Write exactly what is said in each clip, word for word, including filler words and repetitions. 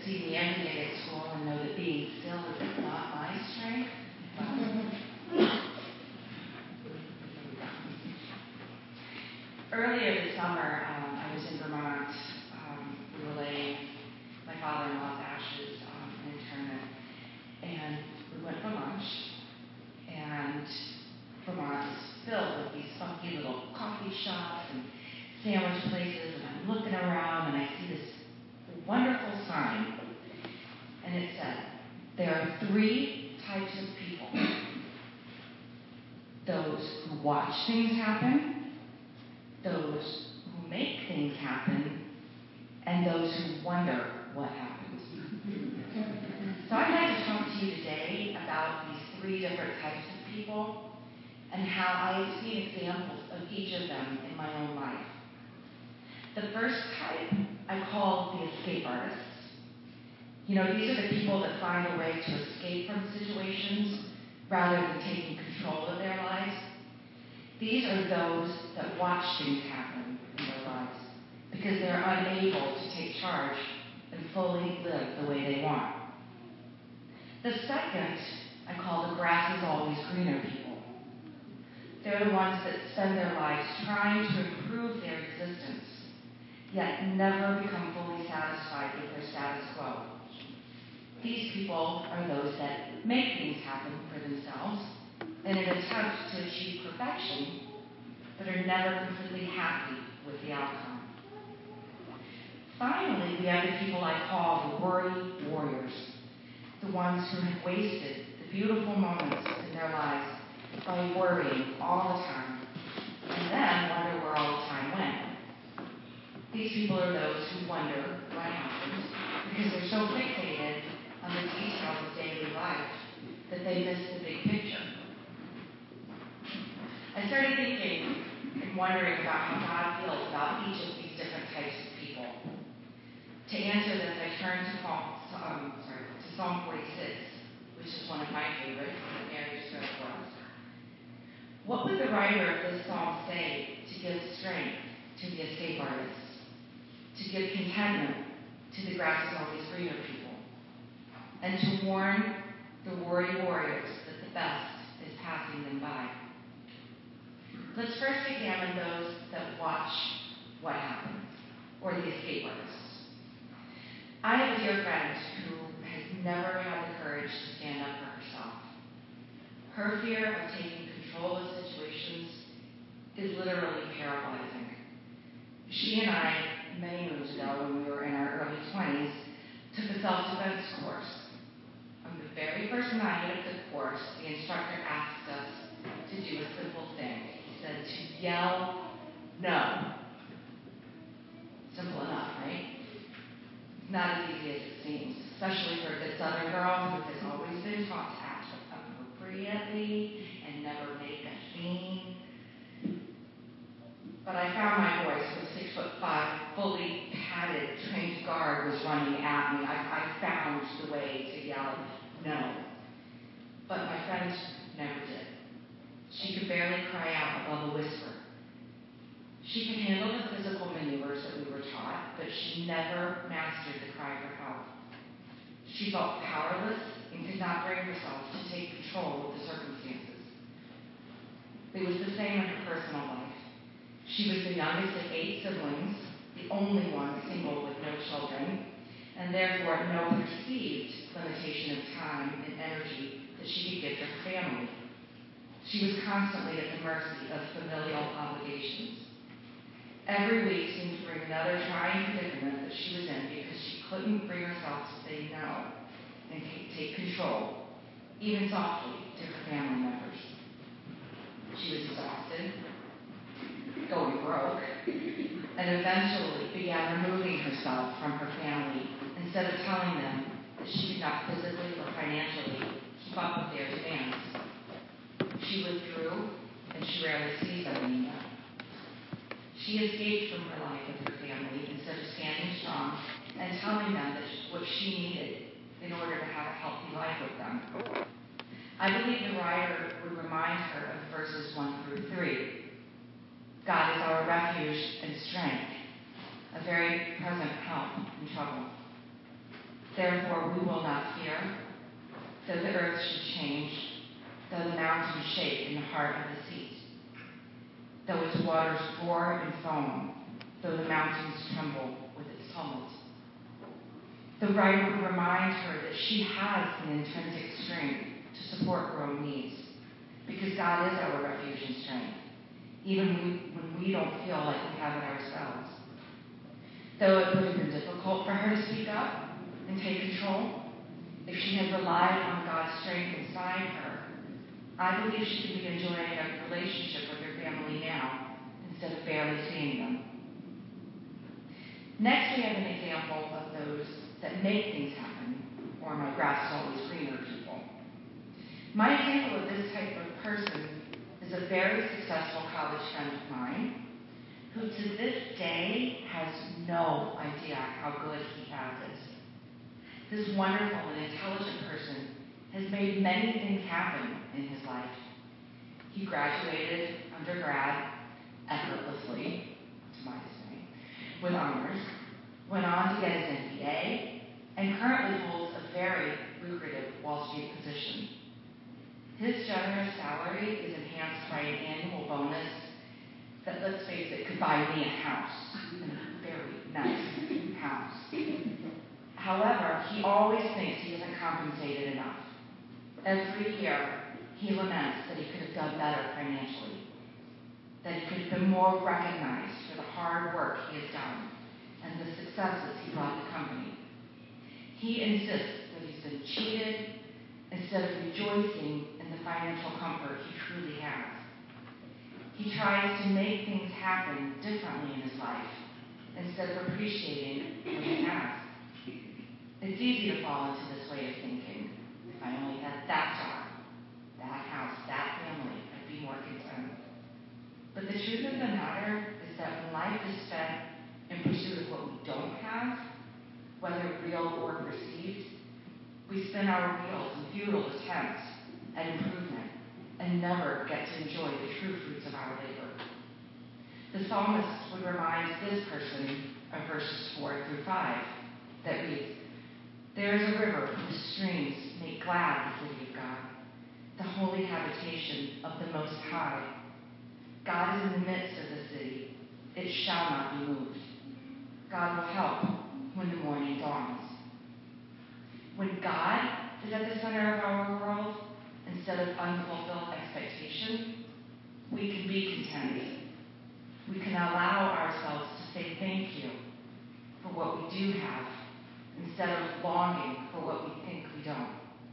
see me every day at school and know that being still is not my strength. Earlier this summer, um, I was in Vermont. Um, we were laying my father-in-law's ashes um, in internment, and we went for lunch. And Vermont is filled with these funky little coffee shops and sandwich places, and I'm looking around and I see this wonderful sign, and it said, there are three types of people. Those who watch things happen, those who make things happen, and those who wonder what happened. So I'd like to talk to you today about these three different types of people and how I have seen examples of each of them in my own life. The first type I call the escape artists. You know, these are the people that find a way to escape from situations rather than taking control of their lives. These are those that watch things happen in their lives because they're unable to take charge and fully live the way they want. The second I call the grass is always greener people. They're the ones that spend their lives trying to improve their existence, yet never become fully satisfied with their status quo. These people are those that make things happen for themselves in an attempt to achieve perfection, but are never completely happy with the outcome. Finally, we have the people I call the worry warriors, the ones who have wasted the beautiful moments in their lives by worrying all the time, and then wonder where all the time went. These people are those who wonder what happened because they're so fixated on the details of daily life that they miss the big picture. I started thinking and wondering about how God feels about each of these different types of people. To answer this, I turned to Psalm, um, sorry, to Psalm forty-six, which is one of my favorites that Mary just read for us. What would the writer of this psalm say to give strength to the escape artists, to give contentment to the grass is always greener people, and to warn the worry warriors that the best is passing them by? Let's first examine those that watch what happens, or the escape artists. I have a dear friend who has never had the courage to stand up for herself. Her fear of taking control of situations is literally paralyzing. She and I, many moons ago when we were in our early twenties, took a self-defense course. On the very first night of the course, the instructor asked us to do a simple thing. He said to yell, no. Simple enough, right? It's not as easy as it seems, especially for a good Southern girl who has always been taught to act appropriately and never make a scene. But I found my voice with six foot five, fully padded, trained guard was running at me. I, I found the way to yell no. But my friend never did. She could barely cry out above a whisper. She could handle the physical maneuvers that we were taught, but she never mastered the cry for help. She felt powerless and could not bring herself to take control of the circumstances. It was the same in her personal life. She was the youngest of eight siblings, the only one single with no children, and therefore no perceived limitation of time and energy that she could give to her family. She was constantly at the mercy of familial obligations. Every week seemed to bring another trying predicament that she was in because she couldn't bring herself to say no and take control, even softly, to her family members. She was exhausted, going broke, and eventually began removing herself from her family instead of telling them that she could not physically or financially keep up with their demands. She withdrew, and she rarely sees them anymore. She escaped from her life with her family instead of standing strong and telling them that what she needed in order to have a healthy life with them. I believe the writer would remind her of verses one through three. God is our refuge and strength, a very present help in trouble. Therefore we will not fear, though the earth should change, though the mountains shake in the heart of the sea, though its waters roar and foam, though the mountains tremble with its tumult. The writer would remind her that she has an intrinsic strength to support her own needs, because God is our refuge and strength, even when we don't feel like we have it ourselves. Though it would have been difficult for her to speak up and take control, if she had relied on God's strength inside her, I believe she could be enjoying a relationship with her family now instead of barely seeing them. Next, we have an example of those that make things happen, or my grass is always greener people. My example of this type of person is a very successful college friend of mine who to this day has no idea how good he has it. This wonderful and intelligent person has made many things happen in his life. He graduated undergrad effortlessly, to my dismay, with honors, went on to get his M B A, and currently holds a very lucrative Wall Street position. His generous salary is enhanced by an annual bonus that, let's face it, could buy me a house, and a very nice house. However, he always thinks he isn't compensated enough. Every year, he laments that he could have done better financially, that he could have been more recognized for the hard work he has done and the successes he brought the company. He insists that he's been cheated instead of rejoicing in the financial comfort he truly has. He tries to make things happen differently in his life instead of appreciating what he has. It's easy to fall into this way of thinking. If I only had that job, that house, that family, I'd be more content. But the truth of the matter is that when life is spent in pursuit of what we don't have, whether real or perceived, we spin our wheels in futile attempts at improvement and never get to enjoy the true fruits of our labor. The psalmist would remind this person of verses four through five that reads, "There is a river whose streams make glad the city of God, the holy habitation of the Most High. God is in the midst of the city. It shall not be moved. God will help when the morning dawns." When God is at the center of our world, instead of unfulfilled expectation, we can be content. We can allow ourselves to say thank you for what we do have, instead of longing for what we think we don't.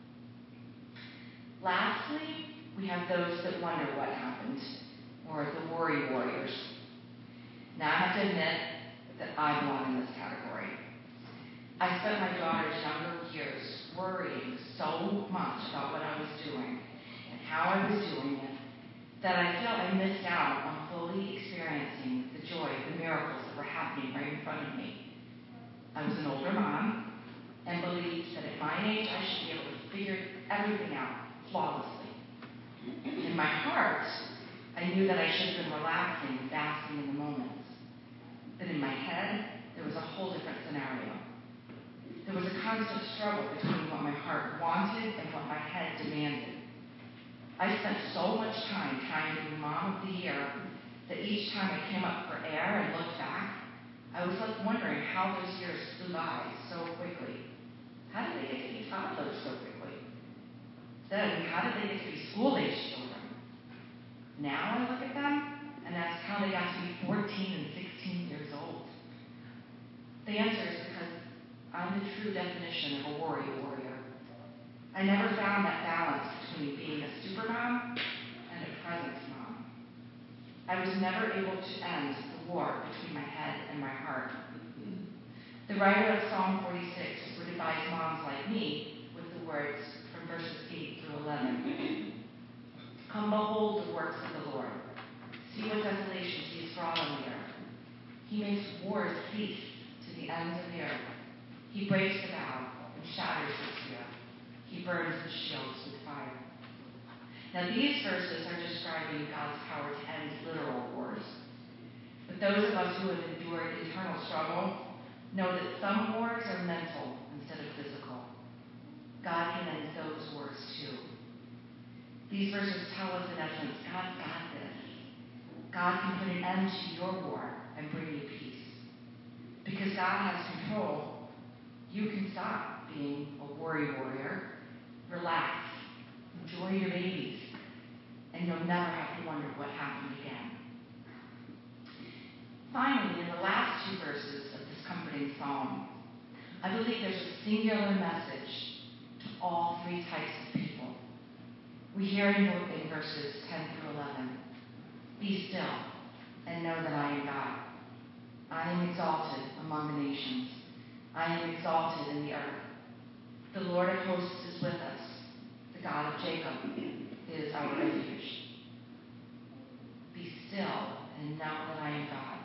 Lastly, we have those that wonder what happened, or the worry warriors. Now, I have to admit that I belong in this category. I spent my daughter's younger years worrying so much about what I was doing and how I was doing it that I felt I missed out on fully experiencing the joy, the miracles that were happening right in front of me. I was an older mom and believed that at my age I should be able to figure everything out flawlessly. In my heart, I knew that I should have been relaxing and basking in the moments. But in my head, there was a whole different scenario. There was a constant struggle between what my heart wanted and what my head demanded. I spent so much time trying to be Mom of the Year that each time I came up for air and looked back, I was left wondering how those years flew by so quickly. How did they get to be toddlers so quickly? Then, how did they get to be school-age children? Now I look at them and ask how they got to be fourteen and sixteen years old. The answer is because I'm the true definition of a worry warrior. I never found that balance between being a super mom and a present mom. I was never able to end the war between my head and my heart. The writer of Psalm forty-six would advise moms like me with the words from verses eight through eleven. "Come behold the works of the Lord. See what desolations he has brought on the earth. He makes wars cease to the ends of the earth. He breaks the bow and shatters the spear. He burns the shields with fire." Now these verses are describing God's power to end literal wars. But those of us who have endured internal struggle Know that some wars are mental instead of physical. God can end those wars too. These verses tell us, in essence, God's got this. God can put an end to your war and bring you peace. Because God has control, you can stop being a worry warrior, relax, enjoy your babies, and you'll never have to wonder what happened again. Finally, in the last two verses of this comforting psalm, I believe there's a singular message to all three types of people. We hear in, in verses ten through eleven, "Be still and know that I am God. I am exalted among the nations. I am exalted in the earth. The Lord of hosts is with us. The God of Jacob is our refuge. Be still and know that I am God."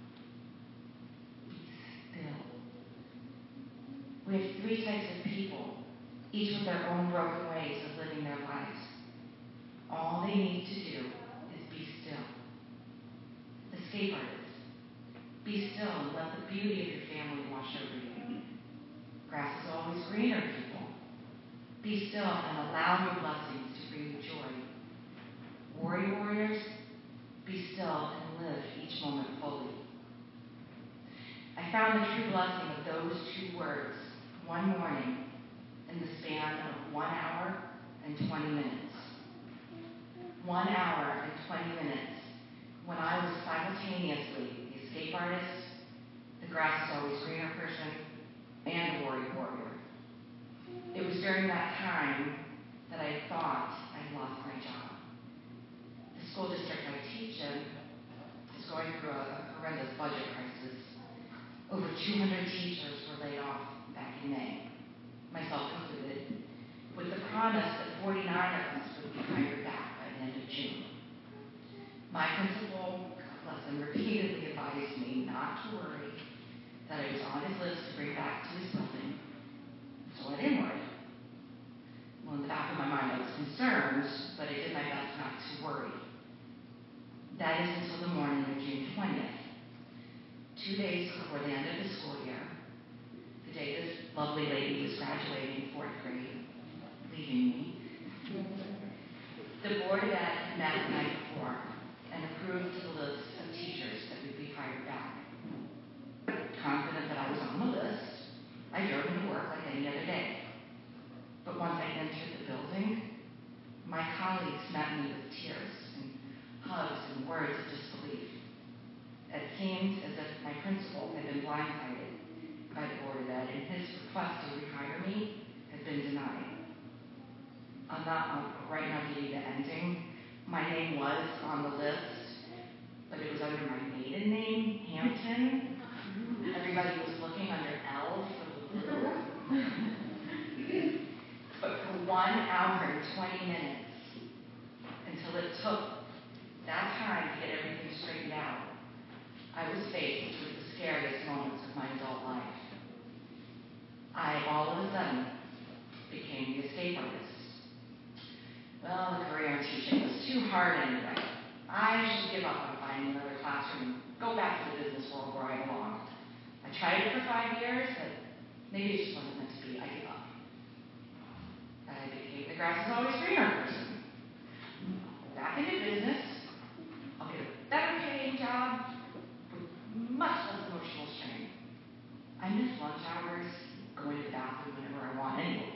Be still. We have three types of people, each with their own broken ways of living their lives. All they need to do is be still. Escape artists, be still and let the beauty of your family wash over you. Grass is always greener, people. Be still and allow your blessings to bring you joy. Worry warriors, be still and live each moment fully. I found the true blessing of those two words one morning in the span of one hour and twenty minutes. One hour and twenty minutes when I was simultaneously the escape artist, the grass is always greener person, and a worry warrior. It was during that time that I thought I'd lost my job. The school district I teach in is going through a, a horrendous budget crisis. Over two hundred teachers were laid off back in May, myself included, with the promise that forty-nine of us would be hired back by the end of June. My principal, God bless him, repeatedly advised me not to worry, that I was on his list to bring back to his building, so I didn't worry. Well, in the back of my mind, I was concerned, but I did my best not to worry. That is until the morning of June twentieth, two days before the end of the school year, the day this lovely lady was graduating fourth grade, leaving me. The Board of Ed had met the night before and approved the list of teachers that would be hired back. Confident that I was on the list, I drove into work like any other day. But once I entered the building, my colleagues met me with tears and hugs and words of disbelief. It seemed as if my principal had been blindsided by the Board of Ed and his request to rehire me had been denied. I'm not I'll right now give you the ending. My name was on the list, but it was under my maiden name, Hampton. Everybody was looking under L for the blue. But for one hour and twenty minutes, until it took that time to get everything straightened out, I was faced with the scariest moments of my adult life. I, all of a sudden, became the escape artist. Well, the career in teaching was too hard anyway. I should give up on finding another classroom and go back to the business world where I belong. I tried it for five years, but maybe it just wasn't meant to be. I gave up. I became the grass is always greener person. Back into business. I'll get a better paying job with much less emotional strain. I miss lunch hours, going to the bathroom whenever I want anyway.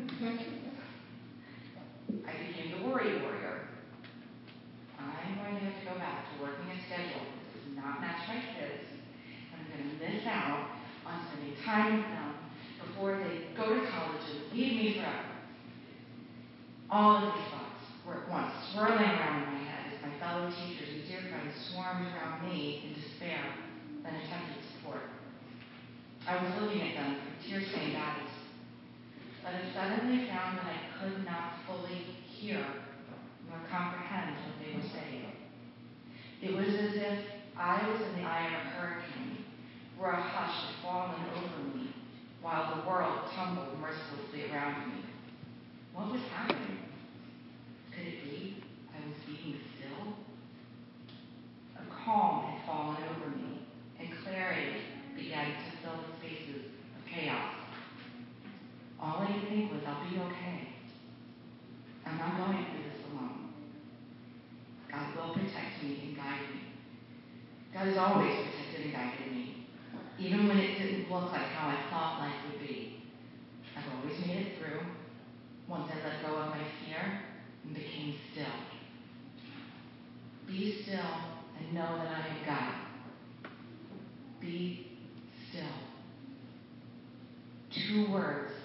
I became the worry warrior. I'm going to have to go back to working a schedule that does not match my kids, and I'm going to miss out on spending time with them before they go to college and leave me forever. All of these thoughts were at once swirling around in my head as my fellow teachers and dear friends swarmed around me in despair and attempted support. I was looking at them through tear-stained eyes, but I suddenly found that I could not fully hear nor comprehend what they were saying. It was as if I was in the eye of a hurricane, where a hush had fallen over me while the world tumbled mercilessly around me. What was happening? Could it be I was being still? A calm had fallen over me, and clarity began to fill the space think was, I'll be okay. I'm not going through this alone. God will protect me and guide me. God has always protected and guided me, even when it didn't look like how I thought life would be. I've always made it through once I let go of my fear and became still. Be still and know that I am God. Be still. Two words